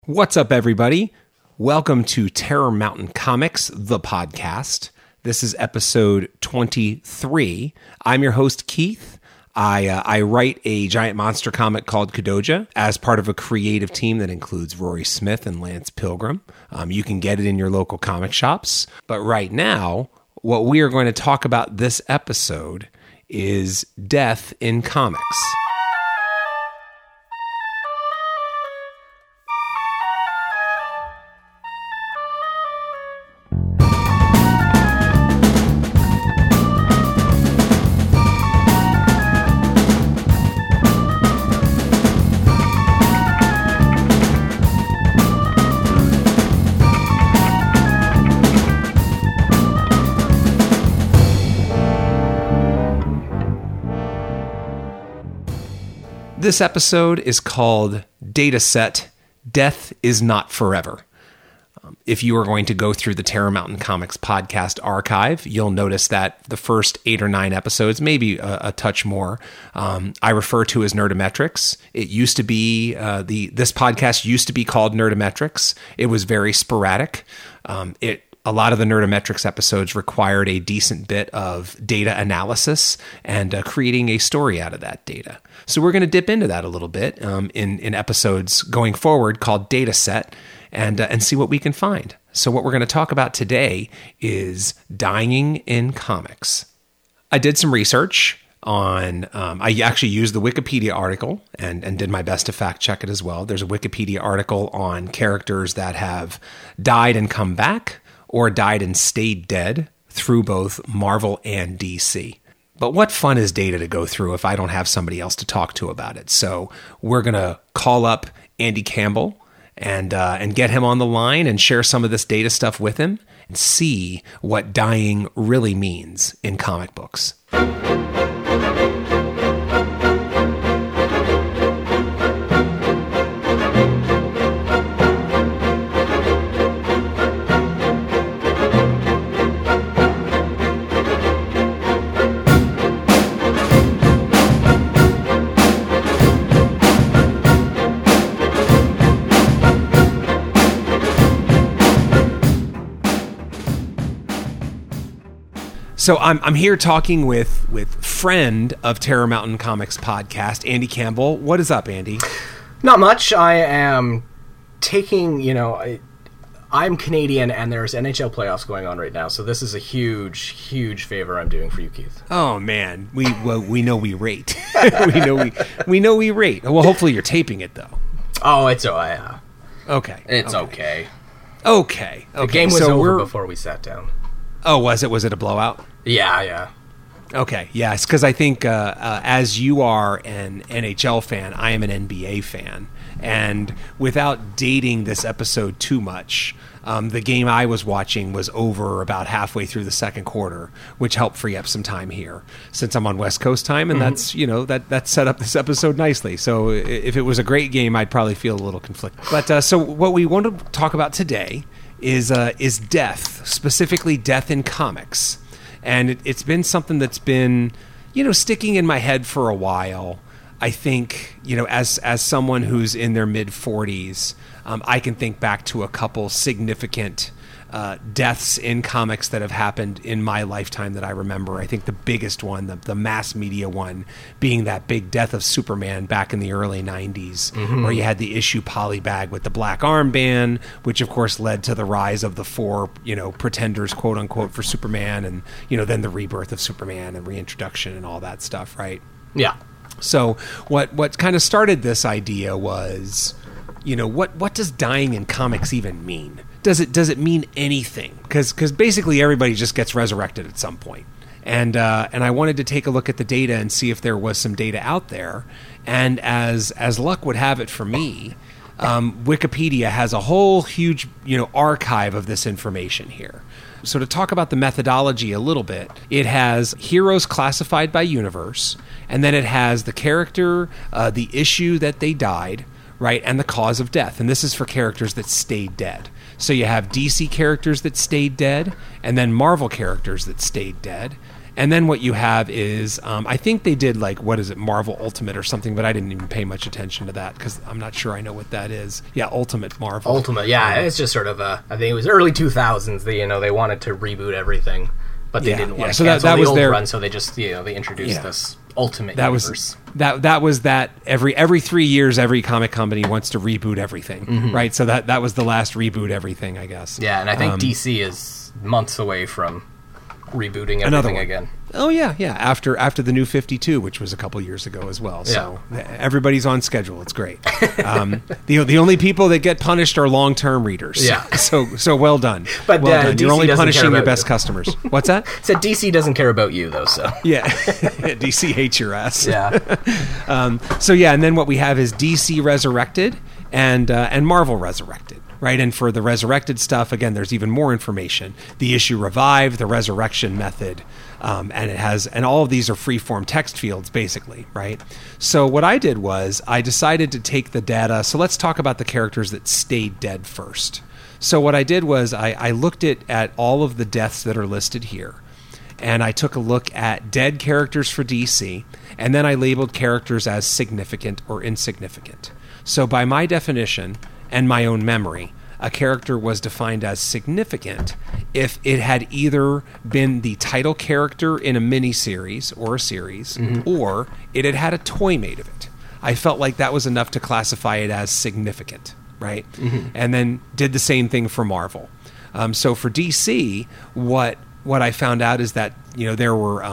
What's up, everybody? Welcome to Terror Mountain Comics, the podcast. This is episode 23. I'm your host, Keith. I write a giant monster comic called Kadoja as part of a creative team that includes Rory Smith and Lance Pilgrim. You can get it in your local comic shops. But right now, what we are going to talk about this episode is death in comics. This episode is called Dataset, Death is Not Forever. If you are going to go through the Terror Mountain Comics podcast archive, you'll notice that the first 8 or 9 episodes, maybe a touch more, I refer to as Nerdometrics. It used to be, this podcast used to be called Nerdometrics. It was very sporadic. A lot of the Nerdometrics episodes required a decent bit of data analysis and creating a story out of that data. So we're going to dip into that a little bit in episodes going forward called Dataset and see what we can find. So what we're going to talk about today is dying in comics. I did some research on, I actually used the Wikipedia article and did my best to fact check it as well. There's a Wikipedia article on characters that have died and come back, or died and stayed dead through both Marvel and DC. But what fun is data to go through if I don't have somebody else to talk to about it? So we're going to call up Andy Campbell and get him on the line and share some of this data stuff with him and see what dying really means in comic books. So I'm here talking with friend of Terror Mountain Comics podcast, Andy Campbell. What is up, Andy? Not much. I am taking, I'm Canadian and there's NHL playoffs going on right now, so this is a huge, huge favor I'm doing for you, Keith. Oh man, we know we rate. we know we rate. Well, hopefully you're taping it though. Oh, it's okay. It's okay. Okay. The game was over before we sat down. Oh, was it? Was it a blowout? Yeah. Okay, yes, because I think as you are an NHL fan, I am an NBA fan. And without dating this episode too much, the game I was watching was over about halfway through the second quarter, which helped free up some time here, since I'm on West Coast time, and that's, that set up this episode nicely. So if it was a great game, I'd probably feel a little conflicted. But so what we want to talk about today is death, specifically death in comics. And it's been something that's been, sticking in my head for a while. I think, as someone who's in their mid-40s, I can think back to a couple significant deaths in comics that have happened in my lifetime that I remember. I think the biggest one, the mass media one, being that big death of Superman back in the early 90s, where you had the issue polybag with the black armband, which of course led to the rise of the 4, pretenders, quote unquote, for Superman, and, then the rebirth of Superman and reintroduction and all that stuff, right? Yeah. So what kind of started this idea was, what does dying in comics even mean? Does it mean anything? Because basically everybody just gets resurrected at some point. And I wanted to take a look at the data and see if there was some data out there. And as luck would have it for me, Wikipedia has a whole huge archive of this information here. So to talk about the methodology a little bit, it has heroes classified by universe, and then it has the character, the issue that they died, right, and the cause of death. And this is for characters that stayed dead. So you have DC characters that stayed dead, and then Marvel characters that stayed dead. And then what you have is, I think they did like, what is it, Marvel Ultimate or something, but I didn't even pay much attention to that because I'm not sure I know what that is. Yeah, Ultimate Marvel. Ultimate, yeah, it's just sort of I think it was early 2000s. They wanted to reboot everything, but they didn't want to cancel that was the old run, so they just they introduced this Ultimate Universe. That was every 3 years every comic company wants to reboot everything, right? So that was the last reboot everything, I guess. Yeah, and I think DC is months away from rebooting everything again. Oh yeah. After the New 52, which was a couple years ago as well. So everybody's on schedule. It's great. The only people that get punished are long-term readers. Yeah. So well done. But well done. DC You're only punishing your best you. customers. What's that? Said DC doesn't care about you though. So yeah, DC hates your ass. Yeah. And then what we have is DC Resurrected and Marvel Resurrected. Right, and for the resurrected stuff, again, there's even more information. The issue Revive, the resurrection method, and all of these are free-form text fields, basically, right? So what I did was I decided to take the data. So let's talk about the characters that stayed dead first. So what I did was I looked at all of the deaths that are listed here, and I took a look at dead characters for DC, and then I labeled characters as significant or insignificant. So by my definition and my own memory, a character was defined as significant if it had either been the title character in a miniseries or a series, or it had had a toy made of it. I felt like that was enough to classify it as significant, right? And then did the same thing for Marvel. So for DC, what I found out is that there were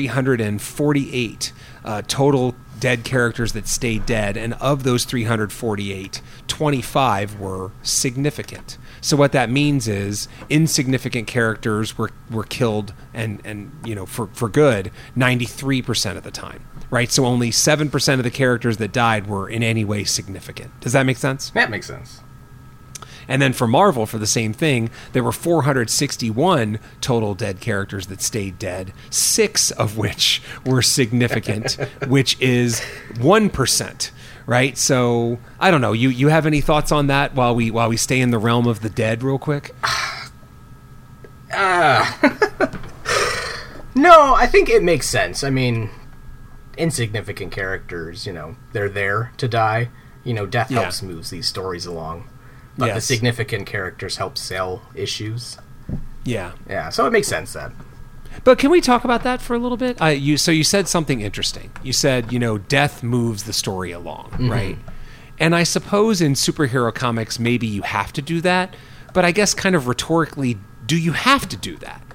348 total dead characters that stayed dead, and of those 348, 25 were significant. So what that means is insignificant characters were killed and for good 93% of the time, right? So only 7% of the characters that died were in any way significant. Does that make sense? That makes sense. And then for Marvel, for the same thing, there were 461 total dead characters that stayed dead, 6 of which were significant, which is 1%, right? So, I don't know. You have any thoughts on that while we stay in the realm of the dead real quick? No, I think it makes sense. I mean, insignificant characters, they're there to die. Death helps move these stories along. But the significant characters help sell issues. Yeah. Yeah, so it makes sense then. But can we talk about that for a little bit? So you said something interesting. You said, death moves the story along, right? And I suppose in superhero comics, maybe you have to do that. But I guess kind of rhetorically, do you have to do that?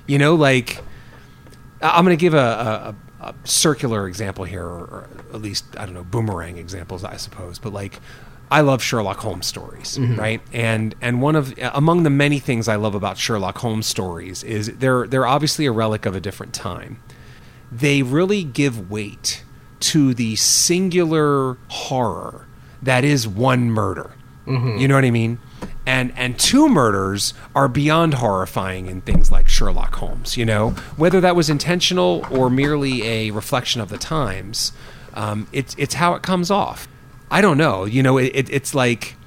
I'm going to give a circular example here, or at least, I don't know, boomerang examples, I suppose. But I love Sherlock Holmes stories, right? And among the many things I love about Sherlock Holmes stories is they're obviously a relic of a different time. They really give weight to the singular horror that is one murder. You know what I mean? And 2 murders are beyond horrifying in things like Sherlock Holmes, Whether that was intentional or merely a reflection of the times, it's how it comes off. I don't know. It's like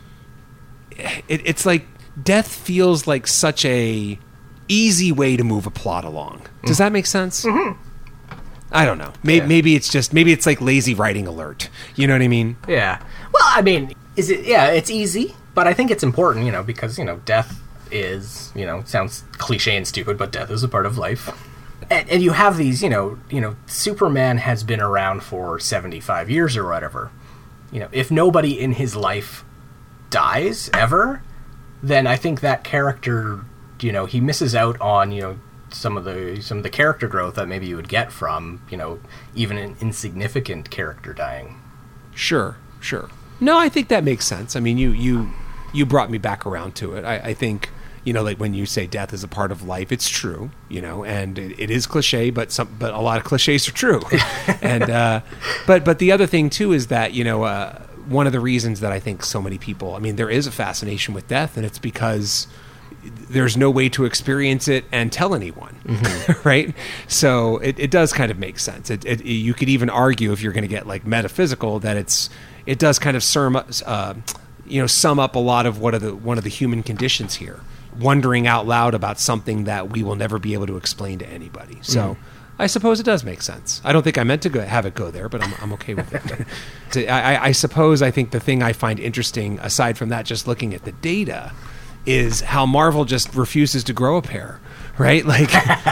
death feels like such a easy way to move a plot along. Does that make sense? I don't know. Maybe it's like lazy writing alert. You know what I mean? Yeah. Well, I mean, it's easy, but I think it's important, because, death is, sounds cliche and stupid, but death is a part of life. And you have these, Superman has been around for 75 years or whatever. If nobody in his life dies ever, then I think that character, he misses out on, some of the character growth that maybe you would get from, even an insignificant character dying. Sure. No, I think that makes sense. I mean, you brought me back around to it. I think, when you say death is a part of life, it's true, and it is cliche, but a lot of cliches are true. And but the other thing too is that one of the reasons that I think so many people, I mean, there is a fascination with death, and it's because there's no way to experience it and tell anyone, right? So it does kind of make sense. You could even argue, if you're going to get metaphysical, that it does kind of sum up a lot of one of the human conditions here. Wondering out loud about something that we will never be able to explain to anybody. So I suppose it does make sense. I don't think I meant to have it go there, but I'm okay with it. I suppose I think the thing I find interesting, aside from that, just looking at the data, is how Marvel just refuses to grow a pair, right? Like,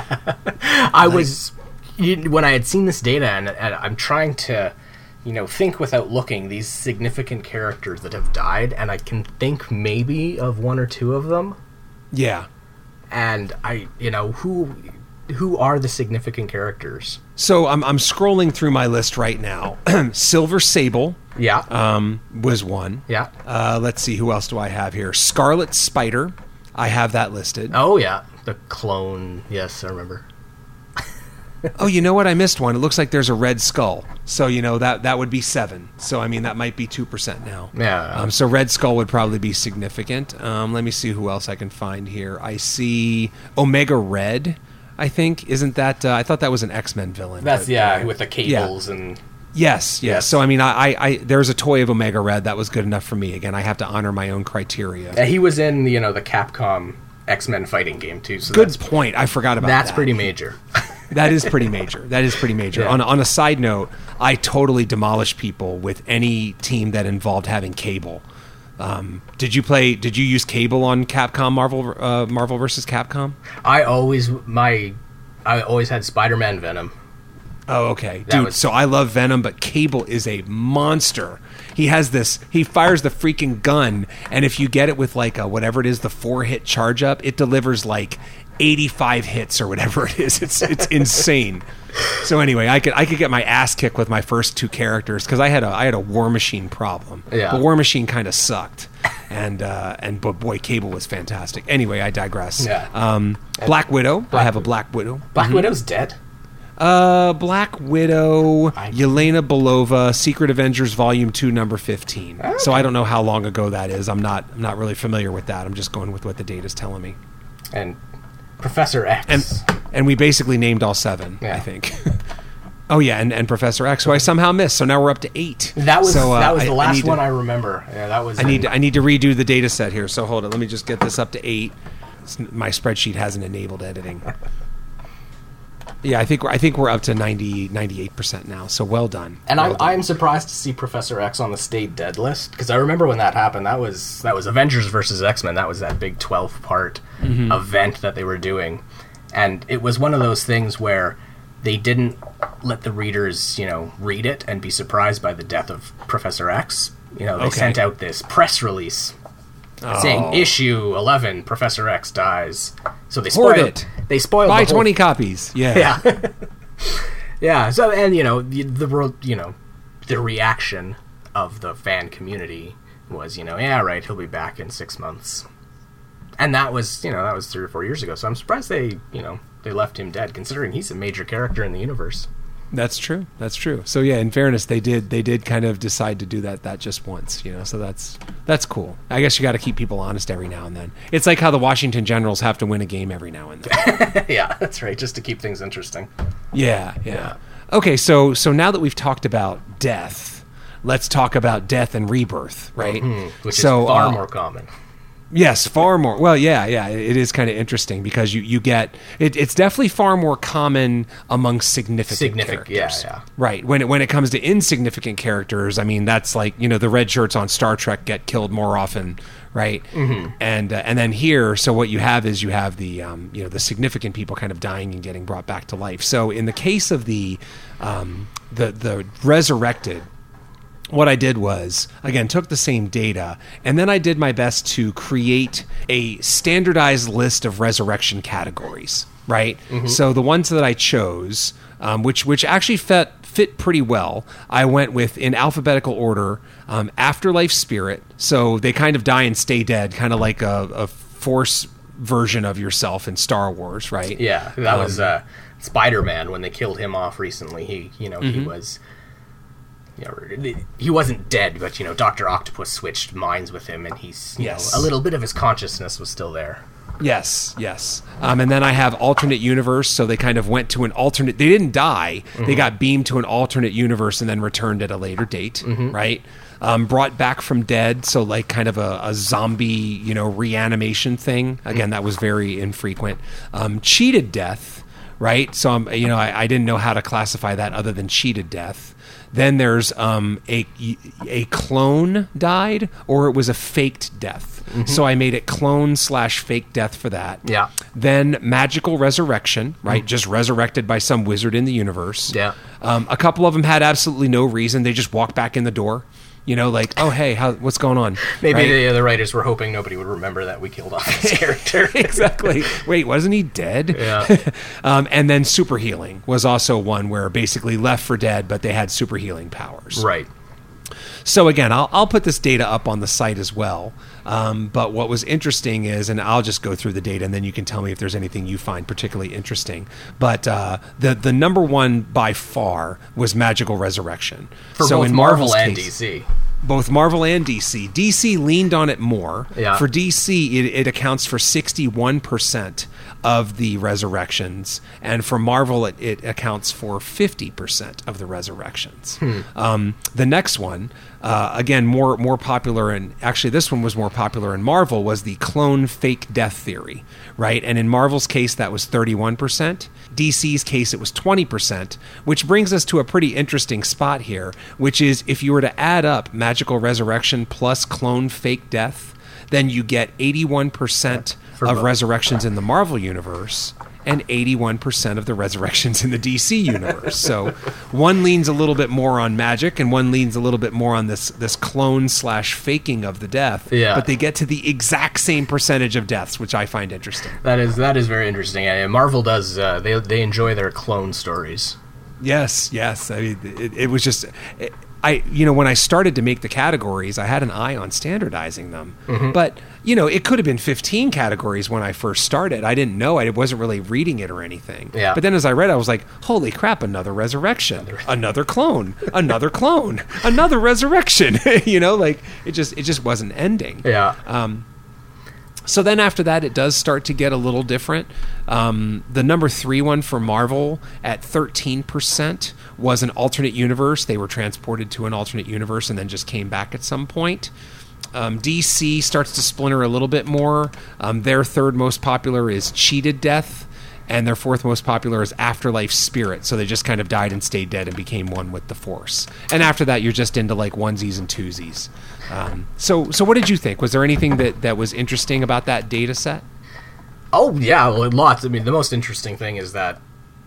when I had seen this data, and I'm trying to, think without looking, these significant characters that have died, and I can think maybe of one or two of them. Yeah. And who are the significant characters? So I'm scrolling through my list right now. Silver Sable, was one. Yeah. Let's see, who else do I have here? Scarlet Spider, I have that listed. Oh yeah, the clone. Yes, I remember. Oh, you know what? I missed one. It looks like there's a Red Skull. So that would be 7. So I mean that might be 2% now. Yeah. So Red Skull would probably be significant. Let me see who else I can find here. I see Omega Red. I think, isn't that? I thought that was an X-Men villain. That's with the cables and. Yes. So I mean, I there's a toy of Omega Red that was good enough for me. Again, I have to honor my own criteria. He was in the Capcom X-Men fighting game too. So good point. I forgot about that. That's pretty major. That is pretty major. Yeah. On a side note, I totally demolish people with any team that involved having Cable. Did you use Cable on Capcom Marvel versus Capcom? I always had Spider-Man Venom. Oh, okay. Dude, so I love Venom, but Cable is a monster. He fires the freaking gun, and if you get it with like whatever it is, the 4-hit charge up, it delivers like 85 hits or whatever it is. It's insane. So anyway, I could get my ass kicked with my first 2 characters because I had a War Machine problem. Yeah. The War Machine kind of sucked, but boy, Cable was fantastic. Anyway, I digress. Yeah. Black Widow. I have a Black Widow. Black Widow's dead. Black Widow, Yelena Belova, Secret Avengers Volume 2, number 15. Okay. So I don't know how long ago that is. I'm not really familiar with that. I'm just going with what the data's telling me. And Professor X. And we basically named all 7, I think. Oh yeah, and Professor X, who I somehow missed. So now we're up to 8. That was the last one I remember. Yeah, that was. I need to redo the data set here. So hold it. Let me just get this up to 8. My spreadsheet hasn't enabled editing. Yeah, I think we're up to 98% now. So well done. And I'm surprised to see Professor X on the Stay Dead list because I remember when that happened. That was Avengers versus X-Men. That was that big 12-part event that they were doing, and it was one of those things where they didn't let the readers, read it and be surprised by the death of Professor X. They sent out this press release saying issue 11, Professor X dies. So they spoiled it. They spoiled. Buy 20 copies. Yeah. Yeah. Yeah. So the reaction of the fan community was, yeah, right, he'll be back in 6 months, and that was 3 or 4 years ago. So I'm surprised they left him dead, considering he's a major character in the universe. That's true. So yeah, in fairness, they did kind of decide to do that just once, so that's cool. I guess you got to keep people honest every now and then. It's like how the Washington Generals have to win a game every now and then. Yeah, that's right, just to keep things interesting. Yeah. Okay, so now that we've talked about death, let's talk about death and rebirth, right? Which is far more common. Yes, far more. Well, yeah. It is kind of interesting because you get it's definitely far more common among significant characters. Yeah. Right. When it comes to insignificant characters, I mean that's like the red shirts on Star Trek get killed more often, right? Mm-hmm. And then here, so what you have is the the significant people kind of dying and getting brought back to life. So in the case of the resurrected. What I did was, again, took the same data, and then I did my best to create a standardized list of resurrection categories, right? Mm-hmm. So the ones that I chose, which actually fit pretty well, I went with, in alphabetical order, Afterlife Spirit. So they kind of die and stay dead, kind of like a Force version of yourself in Star Wars, right? Yeah, that was Spider-Man when they killed him off recently. He was... he wasn't dead, but Dr. Octopus switched minds with him, and he's a little bit of his consciousness was still there. Yes. And then I have alternate universe, so they kind of went to an alternate. They didn't die; they got beamed to an alternate universe and then returned at a later date, right? Brought back from dead, so like kind of a zombie, reanimation thing. Again, that was very infrequent. Cheated death. right? So I didn't know how to classify that other than cheated death. Then there's a clone died, or it was a faked death. Mm-hmm. So I made it clone/fake death for that. Yeah. Then magical resurrection, right? Just resurrected by some wizard in the universe. Yeah. A couple of them had absolutely no reason. They just walked back in the door. Like, oh, hey, what's going on? Maybe the writers were hoping nobody would remember that we killed off his character. Exactly. Wait, wasn't he dead? Yeah. And then super healing was also one where basically left for dead, but they had super healing powers. Right. So again, I'll put this data up on the site as well. But what was interesting is, and I'll just go through the data, and then you can tell me if there's anything you find particularly interesting. But the number one by far was magical resurrection. For both Marvel and DC. Both Marvel and DC. DC leaned on it more. Yeah. For DC, it accounts for 61% of the resurrections, and for Marvel, it accounts for 50% of the resurrections. The next one, again, more popular, and actually this one was more popular in Marvel, was the clone fake death theory, right? And in Marvel's case, that was 31%. DC's case, it was 20%, which brings us to a pretty interesting spot here, which is if you were to add up magical resurrection plus clone fake death, then you get 81% of resurrections in the Marvel universe and 81% of the resurrections in the DC universe. So one leans a little bit more on magic and one leans a little bit more on this clone/faking of the death. Yeah. But they get to the exact same percentage of deaths, which I find interesting. That is very interesting. And Marvel does, they enjoy their clone stories. Yes. I mean, it was just... when I started to make the categories, I had an eye on standardizing them. Mm-hmm. But, it could have been 15 categories when I first started. I didn't know. I wasn't really reading it or anything. Yeah. But then as I read, I was like, holy crap, another resurrection, another clone, another clone, another resurrection. It just wasn't ending. Yeah. So then after that, it does start to get a little different. The number 3 one for Marvel at 13% was an alternate universe. They were transported to an alternate universe and then just came back at some point. DC starts to splinter a little bit more. Their third most popular is cheated death, and their fourth most popular is afterlife spirit. So they just kind of died and stayed dead and became one with the Force. And after that, you're just into like onesies and twosies. So what did you think? Was there anything that was interesting about that data set? Oh, yeah, well, lots. I mean, the most interesting thing is that,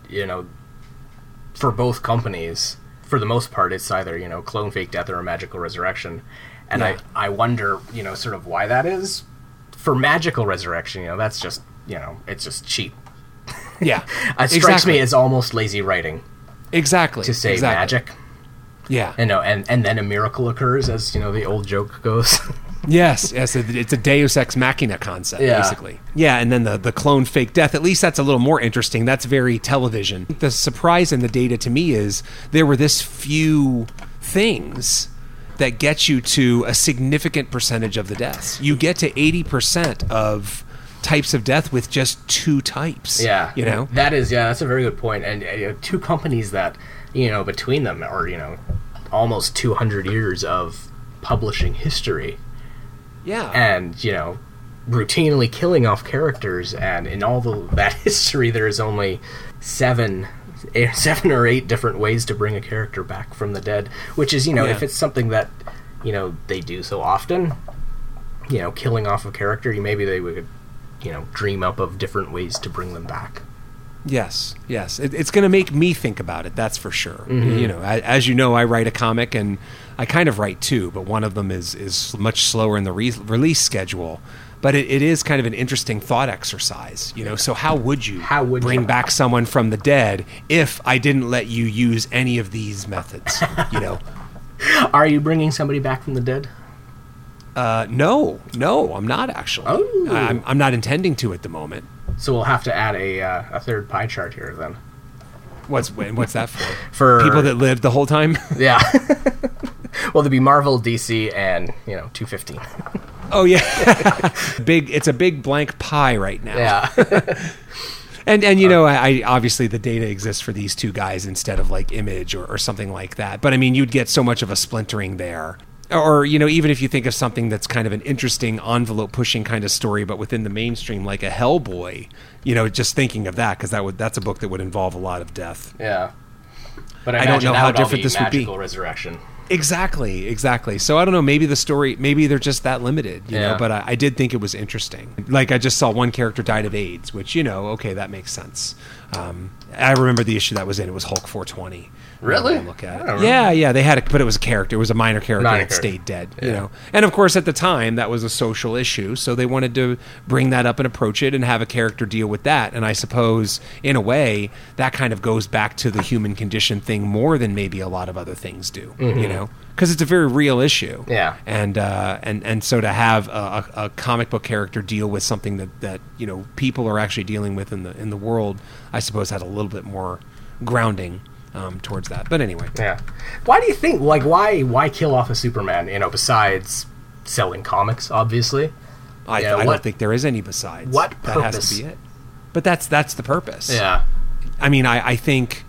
for both companies, for the most part, it's either, clone fake death or a magical resurrection. And yeah. I wonder, sort of why that is. For magical resurrection, that's just, it's just cheap. Yeah. It strikes me as almost lazy writing. Exactly. To say magic. Yeah. And then a miracle occurs, as, the old joke goes. Yes, it's a Deus Ex Machina concept, basically. Yeah, and then the clone fake death, at least that's a little more interesting. That's very television. The surprise in the data to me is there were this few things that get you to a significant percentage of the deaths. You get to 80% of types of death with just 2 types. Yeah. That's a very good point. And 2 companies that, between them are, almost 200 years of publishing history. Yeah. And, routinely killing off characters, and in all that history there is only 7 or 8 different ways to bring a character back from the dead, which is, if it's something that, they do so often, killing off a character, maybe they would, dream up of different ways to bring them back. Yes. It's going to make me think about it, that's for sure. Mm-hmm. As you know, I write a comic, and I kind of write 2, but one of them is much slower in the release schedule. But it is kind of an interesting thought exercise, So how would you bring back someone from the dead if I didn't let you use any of these methods, Are you bringing somebody back from the dead? No, I'm not actually. Oh. I'm not intending to at the moment. So we'll have to add a third pie chart here then. What's that for? For people that lived the whole time? Yeah. Well, there'd be Marvel, DC, and 215. Oh yeah, it's a big blank pie right now. Yeah. And I obviously the data exists for these 2 guys instead of like Image or something like that. But I mean, you'd get so much of a splintering there. Or, even if you think of something that's kind of an interesting envelope-pushing kind of story, but within the mainstream, like a Hellboy, just thinking of that, because that's a book that would involve a lot of death. Yeah. But I don't know how different this would be. Magical resurrection. Exactly. So I don't know, maybe they're just that limited, you know, but I did think it was interesting. Like, I just saw one character died of AIDS, which, okay, that makes sense. I remember the issue that was in, it was Hulk 420. Really? Look at it. Yeah, they had but it was a character. It was a minor character that stayed dead, you know. And of course, at the time, that was a social issue, so they wanted to bring that up and approach it and have a character deal with that. And I suppose, in a way, that kind of goes back to the human condition thing more than maybe a lot of other things do, you know, because it's a very real issue. Yeah. And so to have a comic book character deal with something that people are actually dealing with in the world, I suppose had a little bit more grounding towards that. But anyway. Yeah. Why do you think, why kill off a Superman, besides selling comics, obviously? I don't think there is any besides. What purpose? That has to be it. But that's the purpose. Yeah. I mean, I think...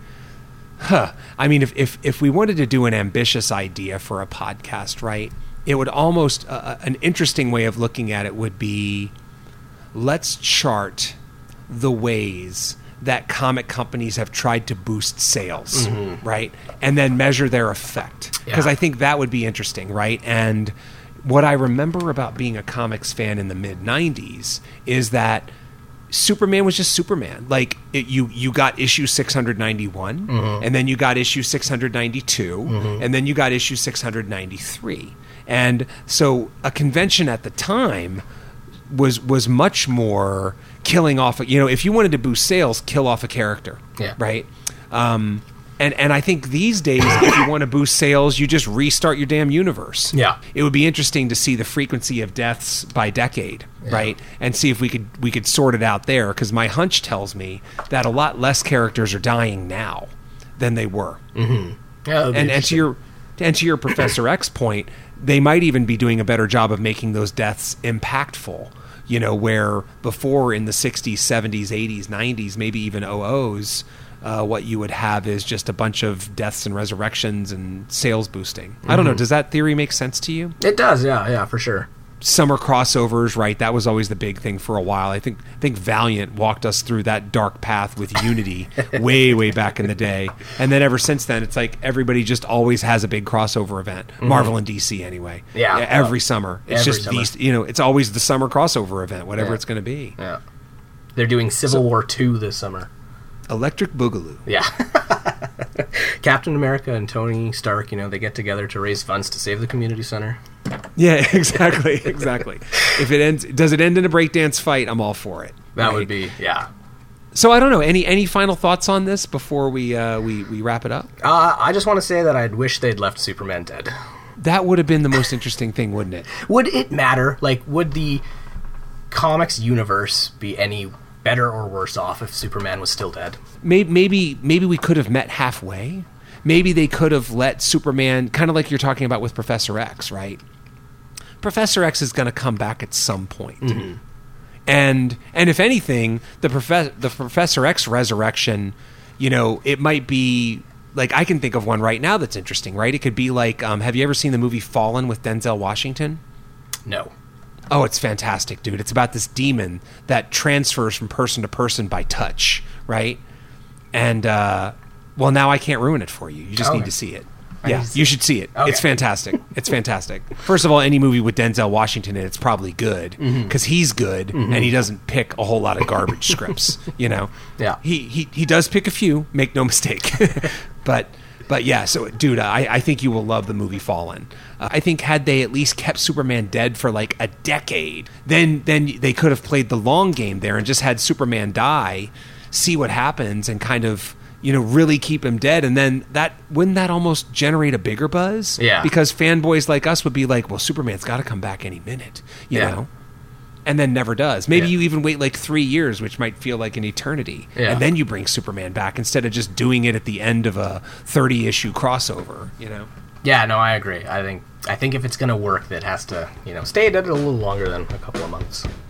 if we wanted to do an ambitious idea for a podcast, right, it would almost... an interesting way of looking at it would be, let's chart the ways that comic companies have tried to boost sales, right? And then measure their effect. Because I think that would be interesting, right? And what I remember about being a comics fan in the mid-'90s is that Superman was just Superman. Like, you got issue 691, and then you got issue 692, and then you got issue 693. And so a convention at the time was much more killing off, if you wanted to boost sales, kill off a character, right? And I think these days, if you want to boost sales, you just restart your damn universe. Yeah. It would be interesting to see the frequency of deaths by decade, right? And see if we could sort it out there, because my hunch tells me that a lot less characters are dying now than they were. Yeah, and to your Professor X point, they might even be doing a better job of making those deaths impactful. Where before in the 60s, 70s, 80s, 90s, maybe even 00s, what you would have is just a bunch of deaths and resurrections and sales boosting. I don't know. Does that theory make sense to you? It does, yeah, for sure. Summer crossovers, right? That was always the big thing for a while. I think Valiant walked us through that dark path with Unity way back in the day. And then ever since then, it's like everybody just always has a big crossover event. Marvel and DC anyway. Yeah. Every summer. It's just these, it's always the summer crossover event, whatever it's going to be. Yeah. They're doing Civil War II this summer. Electric Boogaloo. Yeah. Captain America and Tony Stark, they get together to raise funds to save the community center. Yeah, exactly. If it ends, does it end in a breakdance fight? I'm all for it. That would be, yeah. So I don't know. Any final thoughts on this before we wrap it up? I just want to say that I'd wish they'd left Superman dead. That would have been the most interesting thing, wouldn't it? Would it matter? Like, would the comics universe be any better or worse off if Superman was still dead? Maybe we could have met halfway. Maybe they could have let Superman, kind of like you're talking about with Professor X, right? Professor X is going to come back at some point. And if anything, the Professor X resurrection, it might be, like, I can think of one right now that's interesting, right? It could be like, have you ever seen the movie Fallen with Denzel Washington? No. Oh, it's fantastic, dude. It's about this demon that transfers from person to person by touch, right? And, well, now I can't ruin it for you. You just need to see it. Yeah, you should see it. Okay. It's fantastic. It's fantastic. First of all, any movie with Denzel Washington in it's probably good, because he's good, and he doesn't pick a whole lot of garbage scripts, Yeah. He does pick a few, make no mistake. But yeah, so, dude, I think you will love the movie Fallen. I think had they at least kept Superman dead for like a decade, then they could have played the long game there and just had Superman die, see what happens, and kind of, really keep him dead. And then wouldn't that almost generate a bigger buzz? Yeah. Because fanboys like us would be like, well, Superman's got to come back any minute, you know? And then never does. Maybe you even wait like 3 years, which might feel like an eternity. Yeah. And then you bring Superman back instead of just doing it at the end of a 30-issue crossover, Yeah, no, I agree. I think if it's going to work, that has to, stay dead a little longer than a couple of months.